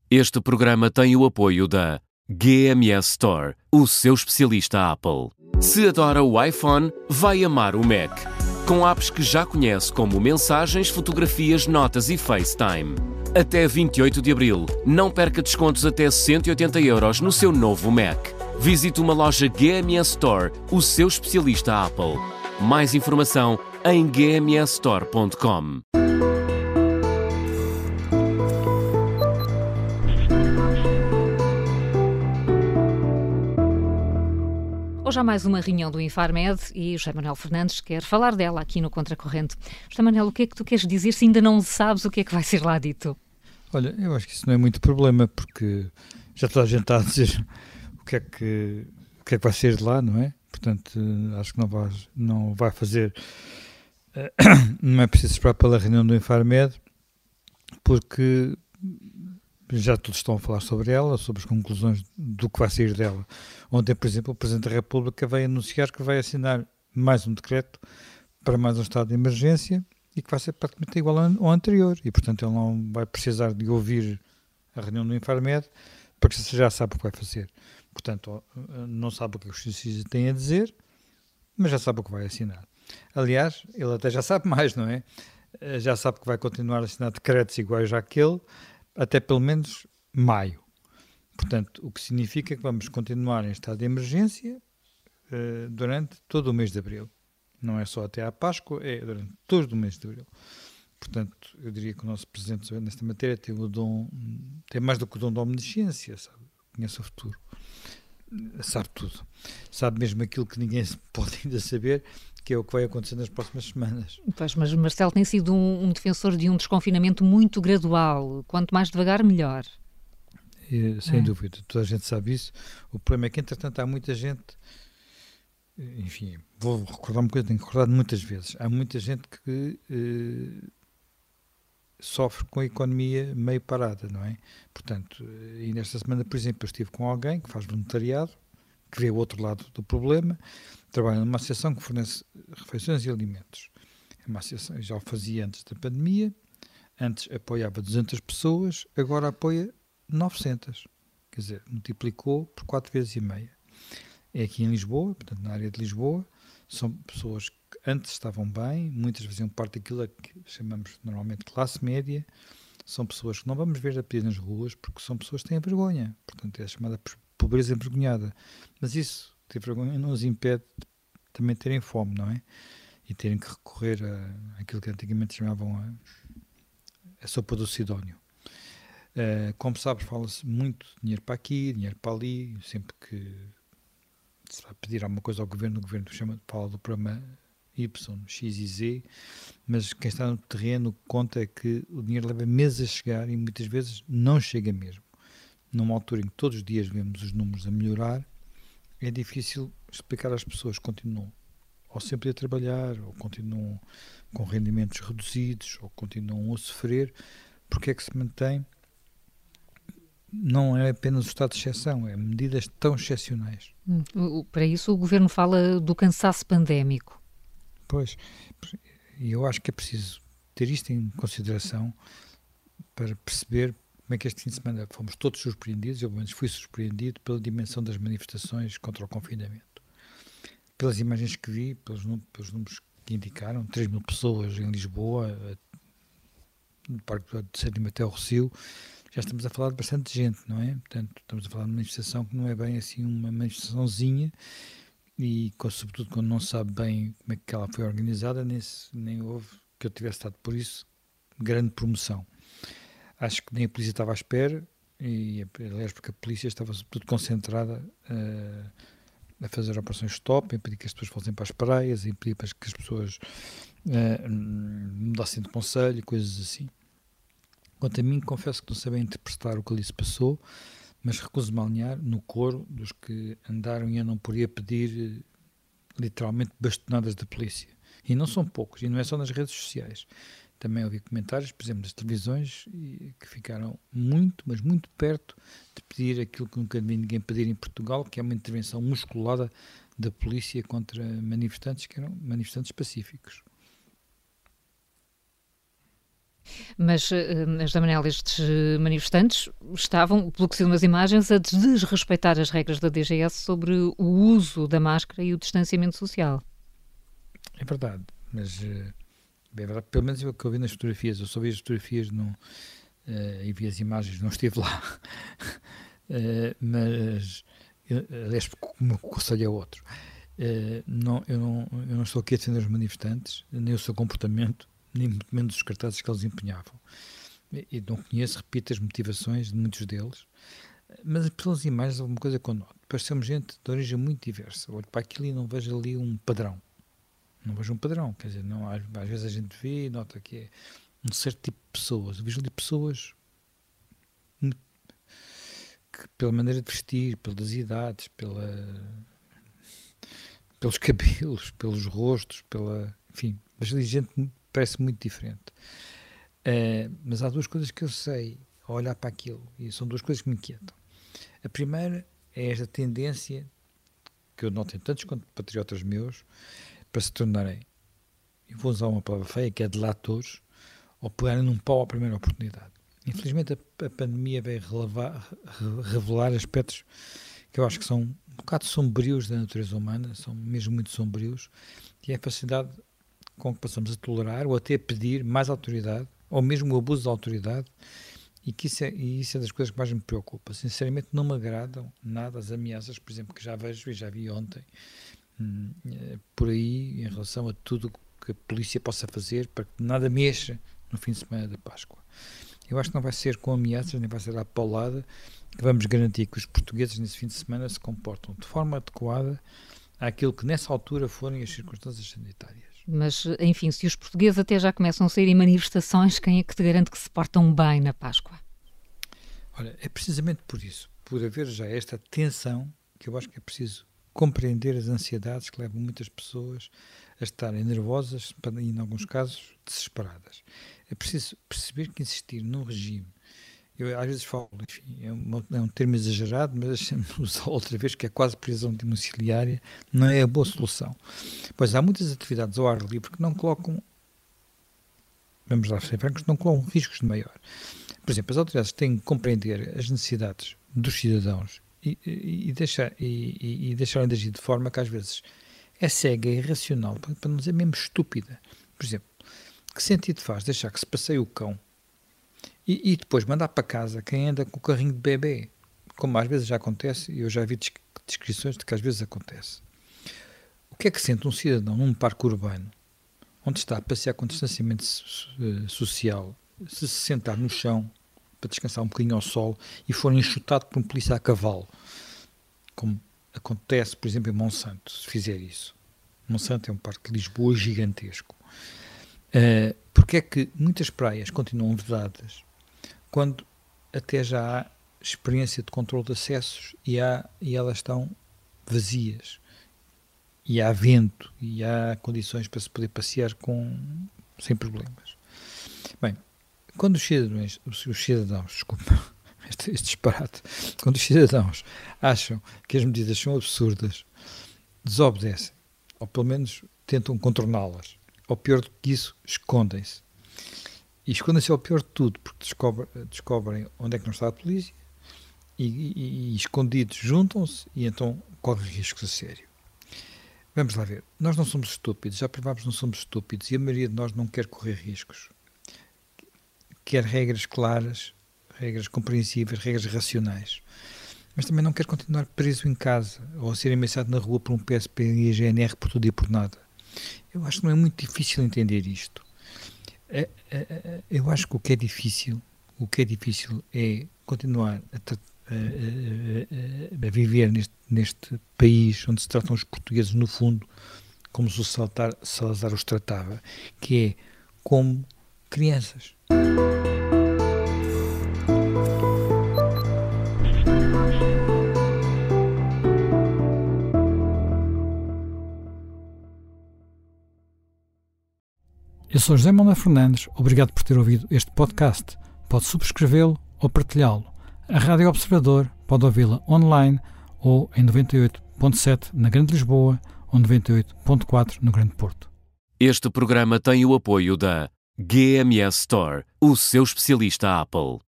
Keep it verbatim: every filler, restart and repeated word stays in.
Este programa tem o apoio da G M S Store, o seu especialista Apple. Se adora o iPhone, vai amar o Mac. Com apps que já conhece como Mensagens, Fotografias, Notas e FaceTime. Até vinte e oito de abril, não perca descontos até cento e oitenta euros no seu novo Mac. Visite uma loja G M S Store, o seu especialista Apple. Mais informação em g m s store ponto com. Hoje há mais uma reunião do Infarmed e José Manuel Fernandes quer falar dela aqui no Contracorrente. José Manuel, o que é que tu queres dizer se ainda não sabes o que é que vai ser lá dito? Olha, eu acho que isso não é muito problema, porque já toda a gente está a dizer o que é que, o que, é que vai ser de lá, não é? Portanto, acho que não vai, não vai fazer... Não é preciso esperar pela reunião do Infarmed, porque já todos estão a falar sobre ela, sobre as conclusões do que vai sair dela. Ontem, por exemplo, o Presidente da República veio anunciar que vai assinar mais um decreto para mais um estado de emergência e que vai ser praticamente igual ao anterior. E, portanto, ele não vai precisar de ouvir a reunião do Infarmed, porque já sabe o que vai fazer. Portanto, não sabe o que a Justiça tem a dizer, mas já sabe o que vai assinar. Aliás, ele até já sabe mais, não é? Já sabe que vai continuar a assinar decretos iguais àquele, até pelo menos maio. Portanto, o que significa que vamos continuar em estado de emergência uh, durante todo o mês de abril. Não é só até à Páscoa, é durante todo o mês de abril. Portanto, eu diria que o nosso Presidente nesta matéria tem, o dom, tem mais do que o dom da omnisciência, sabe? Conhece o futuro. Sabe tudo. Sabe mesmo aquilo que ninguém pode ainda saber, que é o que vai acontecer nas próximas semanas. Pois, mas Marcelo tem sido um, um defensor de um desconfinamento muito gradual. Quanto mais devagar, melhor. E, sem é. dúvida, toda a gente sabe isso. O problema é que, entretanto, há muita gente... Enfim, vou recordar uma coisa, tenho recordado muitas vezes. Há muita gente que eh, sofre com a economia meio parada, não é? Portanto, e nesta semana, por exemplo, eu estive com alguém que faz voluntariado, que vê o outro lado do problema, trabalha numa associação que fornece refeições e alimentos. É uma associação, já o fazia antes da pandemia, antes apoiava duzentas pessoas, agora apoia novecentas. Quer dizer, multiplicou por quatro vezes e meia. É aqui em Lisboa, portanto na área de Lisboa, são pessoas que antes estavam bem, muitas faziam parte daquilo que chamamos normalmente classe média, são pessoas que não vamos ver a pedir nas ruas porque são pessoas que têm vergonha, portanto é a chamada pobreza envergonhada. Mas isso, ter vergonha, não os impede de também terem fome, não é? E terem que recorrer a aquilo que antigamente chamavam a, a sopa do Sidónio. Uh, como sabes, fala-se muito de dinheiro para aqui, dinheiro para ali, sempre que se vai pedir alguma coisa ao governo, o governo chama, fala do programa Y, X e Z, mas quem está no terreno conta é que o dinheiro leva meses a chegar e muitas vezes não chega mesmo. Numa altura em que todos os dias vemos os números a melhorar, é difícil explicar às pessoas que continuam ou sempre a trabalhar, ou continuam com rendimentos reduzidos, ou continuam a sofrer, porque é que se mantém. Não é apenas o estado de exceção, é medidas tão excepcionais. Hum, para isso o governo fala do cansaço pandémico. Pois, e eu acho que é preciso ter isto em consideração para perceber como é que este fim de semana fomos todos surpreendidos, eu pelo menos fui surpreendido pela dimensão das manifestações contra o confinamento. Pelas imagens que vi, pelos, pelos números que indicaram, três mil pessoas em Lisboa, no Parque de Sétimo até o Rossio, já estamos a falar de bastante gente, não é? Portanto, estamos a falar de uma manifestação que não é bem assim uma manifestaçãozinha e, sobretudo, quando não se sabe bem como é que ela foi organizada, nem, se, nem houve, que eu tivesse estado por isso, grande promoção. Acho que nem a polícia estava à espera, e, aliás, porque a polícia estava sobretudo concentrada uh, a fazer operações stop, a impedir que as pessoas fossem para as praias, a impedir que as pessoas uh, mudassem de conselho e coisas assim. Quanto a mim, confesso que não sei bem interpretar o que ali se passou, mas recuso-me a alinhar no coro dos que andaram e andam por aí a pedir literalmente bastonadas da polícia. E não são poucos, e não é só nas redes sociais. Também ouvi comentários, por exemplo, das televisões, que ficaram muito, mas muito perto de pedir aquilo que nunca vi ninguém pedir em Portugal, que é uma intervenção musculada da polícia contra manifestantes que eram manifestantes pacíficos. Mas, José Manuel, estes manifestantes estavam, pelo que se viu nas imagens, a desrespeitar as regras da D G S sobre o uso da máscara e o distanciamento social. É verdade, mas é verdade, pelo menos o que eu vi nas fotografias, eu só vi as fotografias não, uh, e vi as imagens, não estive lá, uh, mas, aliás, o meu conselho é outro. Uh, não, eu, não, eu não estou aqui a defender os manifestantes, nem o seu comportamento, nem muito menos os cartazes que eles empenhavam. E, e não conheço, repito, as motivações de muitos deles, mas pelas imagens, alguma coisa que eu noto. Parecemos gente de origem muito diversa. Olho para aquilo e não vejo ali um padrão. Não vejo um padrão, quer dizer, não, às, às vezes a gente vê e nota que é um certo tipo de pessoas. Eu vejo ali pessoas que, pela maneira de vestir, pelas idades, pela, pelos cabelos, pelos rostos, pela, enfim, vejo ali gente que parece muito diferente. Uh, mas há duas coisas que eu sei ao olhar para aquilo, e são duas coisas que me inquietam. A primeira é esta tendência que eu noto em tantos quanto patriotas meus para se tornarem, eu vou usar uma palavra feia, que é delatores, ou pegarem num pau à primeira oportunidade. Infelizmente a, a pandemia veio relevar, revelar aspectos que eu acho que são um bocado sombrios da natureza humana, são mesmo muito sombrios, e é a facilidade com que passamos a tolerar ou até a pedir mais autoridade, ou mesmo o abuso da autoridade, e, que isso é, e isso é das coisas que mais me preocupa. Sinceramente não me agradam nada as ameaças, por exemplo, que já vejo e já vi ontem, hum, por aí, em relação a tudo que a polícia possa fazer para que nada mexa no fim de semana da Páscoa. Eu acho que não vai ser com ameaças, nem vai ser à paulada, que vamos garantir que os portugueses nesse fim de semana se comportam de forma adequada àquilo que nessa altura forem as circunstâncias sanitárias. Mas, enfim, se os portugueses até já começam a sair em manifestações, quem é que te garante que se portam bem na Páscoa? Olha, é precisamente por isso, por haver já esta tensão, que eu acho que é preciso compreender as ansiedades que levam muitas pessoas a estarem nervosas e, em alguns casos, desesperadas. É preciso perceber que insistir num regime, eu às vezes falo, enfim, é um, é um termo exagerado, mas deixa-me usar outra vez, que é quase prisão domiciliária, não é a boa solução. Pois há muitas atividades ao ar livre que não colocam, vamos lá ser francos, não colocam riscos de maior. Por exemplo, as autoridades têm que compreender as necessidades dos cidadãos e, e, e, deixar, e, e deixarem de agir de forma que às vezes é cega e irracional, para não dizer mesmo estúpida. Por exemplo, que sentido faz deixar que se passeie o cão e, e depois mandar para casa quem anda com o carrinho de bebê, como às vezes já acontece, e eu já vi descrições de que às vezes acontece. O que é que sente um cidadão num parque urbano, onde está a passear com distanciamento social, se se sentar no chão para descansar um bocadinho ao sol e for enxutado por um polícia a cavalo, como acontece, por exemplo, em Monsanto, se fizer isso. Monsanto é um parque de Lisboa gigantesco. Uh, porque é que muitas praias continuam vedadas quando até já há experiência de controle de acessos e, há, e elas estão vazias, e há vento e há condições para se poder passear com, sem problemas. Bem, quando os cidadãos, os cidadãos desculpa, este, este disparate, quando os cidadãos acham que as medidas são absurdas, desobedecem, ou pelo menos tentam contorná-las. Ou pior do que isso, escondem-se. E escondem-se ao pior de tudo, porque descobrem, descobrem onde é que não está a polícia e, e, e escondidos juntam-se e então correm riscos a sério. Vamos lá ver. Nós não somos estúpidos, já provámos que não somos estúpidos e a maioria de nós não quer correr riscos. Quer regras claras, regras compreensíveis, regras racionais. Mas também não quer continuar preso em casa ou a ser ameaçado na rua por um P S P e a G N R por tudo e por nada. Eu acho que não é muito difícil entender isto. Eu acho que o que é difícil, o que é difícil é continuar a, a, a, a viver neste, neste país onde se tratam os portugueses, no fundo, como se o Salazar, Salazar os tratava, que é como crianças. Eu sou José Manuel Fernandes, obrigado por ter ouvido este podcast. Pode subscrevê-lo ou partilhá-lo. A Rádio Observador pode ouvi-la online ou em noventa e oito ponto sete na Grande Lisboa ou noventa e oito ponto quatro no Grande Porto. Este programa tem o apoio da G M S Store, o seu especialista Apple.